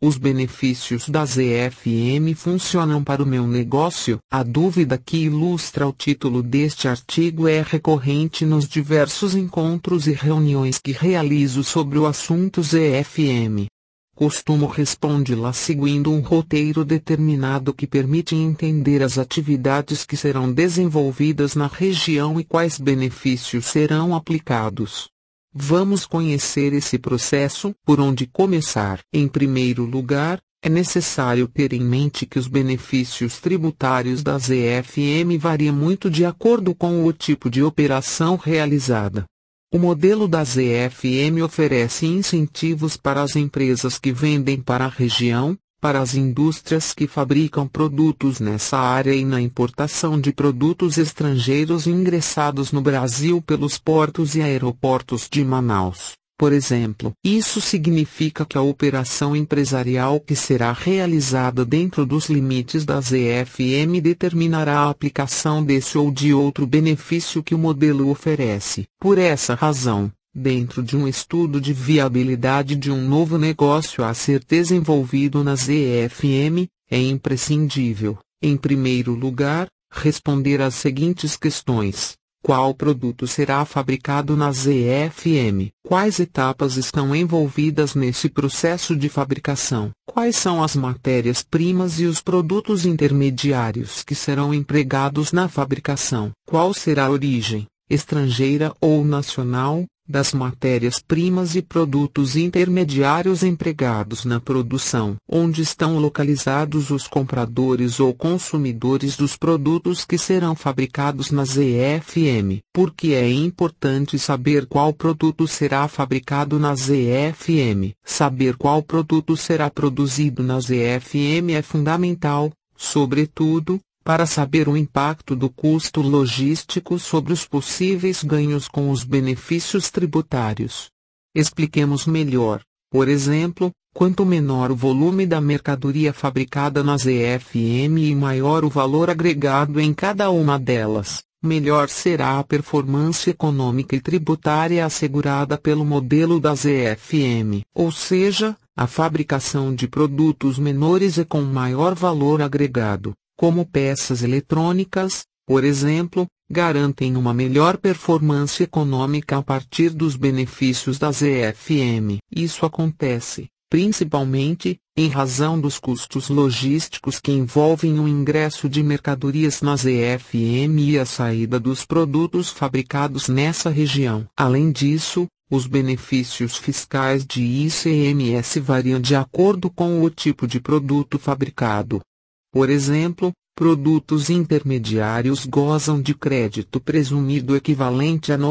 os benefícios da ZFM funcionam para o meu negócio? A dúvida que ilustra o título deste artigo é recorrente nos diversos encontros e reuniões que realizo sobre o assunto ZFM. Costumo respondê-la seguindo um roteiro determinado que permite entender as atividades que serão desenvolvidas na região e quais benefícios serão aplicados. Vamos conhecer esse processo. Por onde começar? Em primeiro lugar, é necessário ter em mente que os benefícios tributários da ZFM variam muito de acordo com o tipo de operação realizada. O modelo da ZFM oferece incentivos para as empresas que vendem para a região, para as indústrias que fabricam produtos nessa área e na importação de produtos estrangeiros ingressados no Brasil pelos portos e aeroportos de Manaus, por exemplo. Isso significa que a operação empresarial que será realizada dentro dos limites da ZFM determinará a aplicação desse ou de outro benefício que o modelo oferece. Por essa razão, dentro de um estudo de viabilidade de um novo negócio a ser desenvolvido na ZFM, é imprescindível, em primeiro lugar, responder às seguintes questões. Qual produto será fabricado na ZFM? Quais etapas estão envolvidas nesse processo de fabricação? Quais são as matérias-primas e os produtos intermediários que serão empregados na fabricação? Qual será a origem, estrangeira ou nacional, das matérias-primas e produtos intermediários empregados na produção? Onde estão localizados os compradores ou consumidores dos produtos que serão fabricados na ZFM? Por que é importante saber qual produto será fabricado na ZFM? Saber qual produto será produzido na ZFM é fundamental, sobretudo, para saber o impacto do custo logístico sobre os possíveis ganhos com os benefícios tributários. Expliquemos melhor. Por exemplo, quanto menor o volume da mercadoria fabricada na ZFM e maior o valor agregado em cada uma delas, melhor será a performance econômica e tributária assegurada pelo modelo da ZFM. Ou seja, a fabricação de produtos menores e com maior valor agregado, como peças eletrônicas, por exemplo, garantem uma melhor performance econômica a partir dos benefícios da ZFM. Isso acontece, principalmente, em razão dos custos logísticos que envolvem o ingresso de mercadorias na ZFM e a saída dos produtos fabricados nessa região. Além disso, os benefícios fiscais de ICMS variam de acordo com o tipo de produto fabricado. Por exemplo, produtos intermediários gozam de crédito presumido equivalente a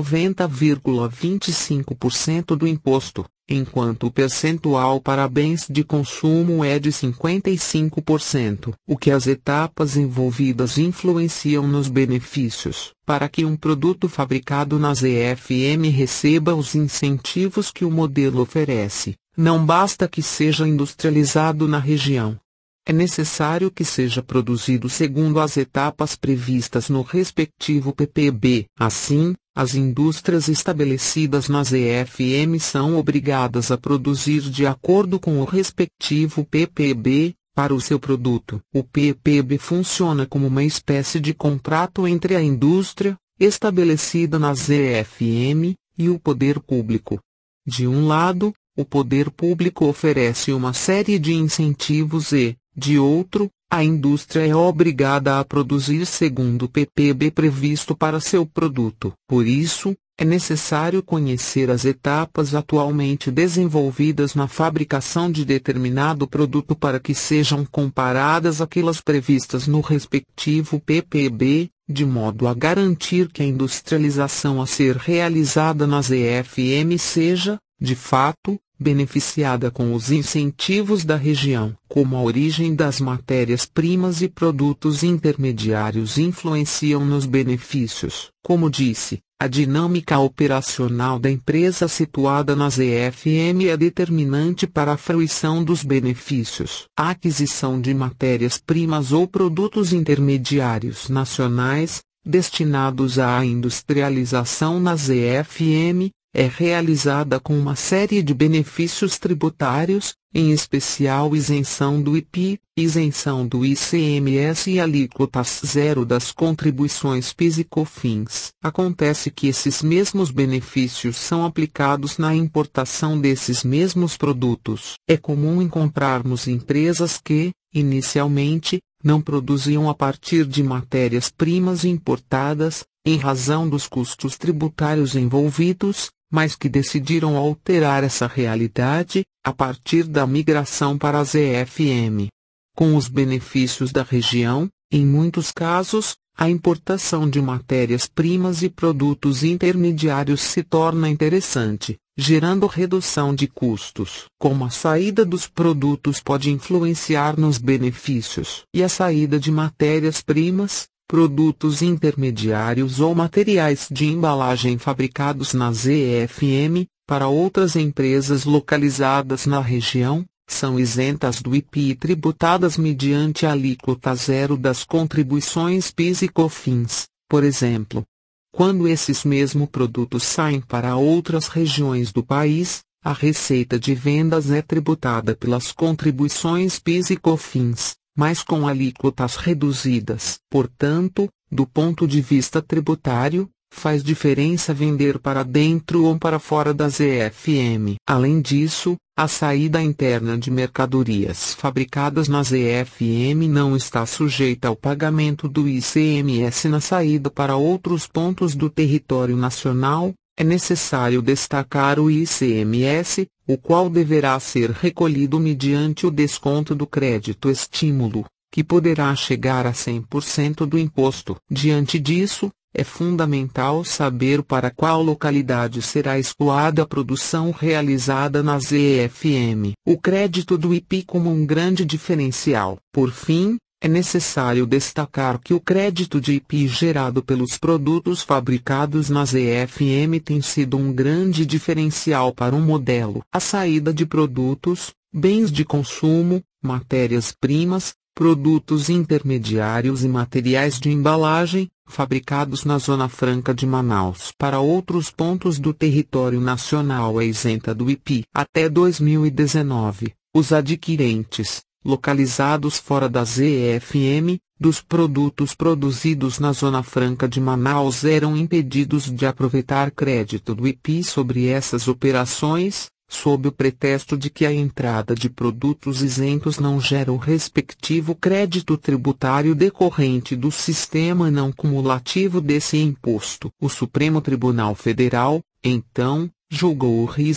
90,25% do imposto, enquanto o percentual para bens de consumo é de 55%. O que as etapas envolvidas influenciam nos benefícios. Para que um produto fabricado na ZFM receba os incentivos que o modelo oferece, não basta que seja industrializado na região. É necessário que seja produzido segundo as etapas previstas no respectivo PPB. Assim, as indústrias estabelecidas na ZFM são obrigadas a produzir de acordo com o respectivo PPB, para o seu produto. O PPB funciona como uma espécie de contrato entre a indústria, estabelecida na ZFM, e o poder público. De um lado, o poder público oferece uma série de incentivos e, de outro, a indústria é obrigada a produzir segundo o PPB previsto para seu produto. Por isso, é necessário conhecer as etapas atualmente desenvolvidas na fabricação de determinado produto para que sejam comparadas àquelas previstas no respectivo PPB, de modo a garantir que a industrialização a ser realizada na ZFM seja, de fato, beneficiada com os incentivos da região. Como a origem das matérias-primas e produtos intermediários influenciam nos benefícios. Como disse, a dinâmica operacional da empresa situada na ZFM é determinante para a fruição dos benefícios. A aquisição de matérias-primas ou produtos intermediários nacionais, destinados à industrialização na ZFM, é realizada com uma série de benefícios tributários, em especial isenção do IPI, isenção do ICMS e alíquotas zero das contribuições PIS e COFINS. Acontece que esses mesmos benefícios são aplicados na importação desses mesmos produtos. É comum encontrarmos empresas que, inicialmente, não produziam a partir de matérias-primas importadas, em razão dos custos tributários envolvidos, mas que decidiram alterar essa realidade, a partir da migração para as EFM. Com os benefícios da região, em muitos casos, a importação de matérias-primas e produtos intermediários se torna interessante, gerando redução de custos. Como a saída dos produtos pode influenciar nos benefícios e a saída de matérias-primas, produtos intermediários ou materiais de embalagem fabricados nas EFM, para outras empresas localizadas na região, são isentas do IPI e tributadas mediante a alíquota zero das contribuições PIS e COFINS, por exemplo. Quando esses mesmos produtos saem para outras regiões do país, a receita de vendas é tributada pelas contribuições PIS e COFINS, mas com alíquotas reduzidas. Portanto, do ponto de vista tributário, faz diferença vender para dentro ou para fora das EFM. Além disso, a saída interna de mercadorias fabricadas nas EFM não está sujeita ao pagamento do ICMS na saída para outros pontos do território nacional. É necessário destacar o ICMS, o qual deverá ser recolhido mediante o desconto do crédito estímulo, que poderá chegar a 100% do imposto. Diante disso, é fundamental saber para qual localidade será escoada a produção realizada nas EFM. O crédito do IPI como um grande diferencial. Por fim, é necessário destacar que o crédito de IPI gerado pelos produtos fabricados nas EFM tem sido um grande diferencial para um modelo. A saída de produtos, bens de consumo, matérias-primas, produtos intermediários e materiais de embalagem, fabricados na Zona Franca de Manaus para outros pontos do território nacional é isenta do IPI. Até 2019, os adquirentes, localizados fora das EFM, dos produtos produzidos na Zona Franca de Manaus eram impedidos de aproveitar crédito do IPI sobre essas operações, sob o pretexto de que a entrada de produtos isentos não gera o respectivo crédito tributário decorrente do sistema não cumulativo desse imposto. O Supremo Tribunal Federal, então, julgou o RI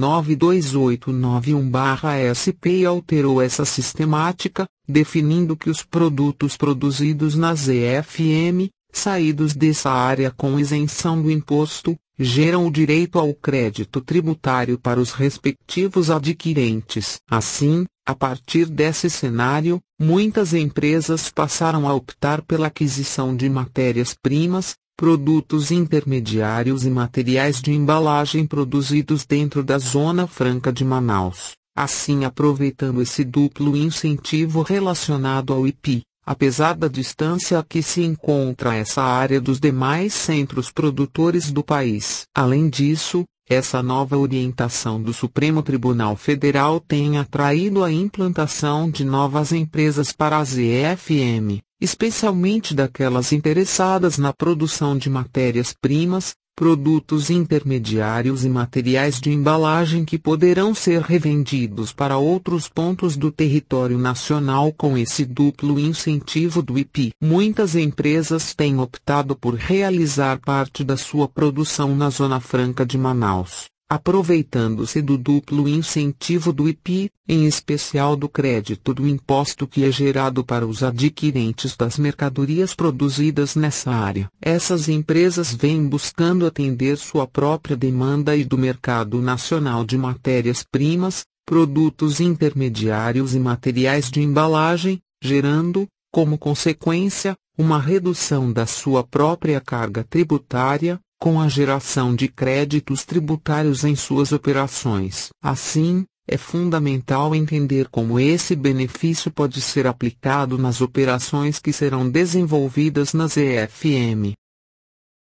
592891/SP e alterou essa sistemática, definindo que os produtos produzidos nas EFM, saídos dessa área com isenção do imposto, geram o direito ao crédito tributário para os respectivos adquirentes. Assim, a partir desse cenário, muitas empresas passaram a optar pela aquisição de matérias-primas, produtos intermediários e materiais de embalagem produzidos dentro da Zona Franca de Manaus, assim aproveitando esse duplo incentivo relacionado ao IPI. Apesar da distância a que se encontra essa área dos demais centros produtores do país. Além disso, essa nova orientação do Supremo Tribunal Federal tem atraído a implantação de novas empresas para as EFM, especialmente daquelas interessadas na produção de matérias-primas, produtos intermediários e materiais de embalagem que poderão ser revendidos para outros pontos do território nacional com esse duplo incentivo do IPI. Muitas empresas têm optado por realizar parte da sua produção na Zona Franca de Manaus, aproveitando-se do duplo incentivo do IPI, em especial do crédito do imposto que é gerado para os adquirentes das mercadorias produzidas nessa área. Essas empresas vêm buscando atender sua própria demanda e do mercado nacional de matérias-primas, produtos intermediários e materiais de embalagem, gerando, como consequência, uma redução da sua própria carga tributária, com a geração de créditos tributários em suas operações. Assim, é fundamental entender como esse benefício pode ser aplicado nas operações que serão desenvolvidas nas EFM.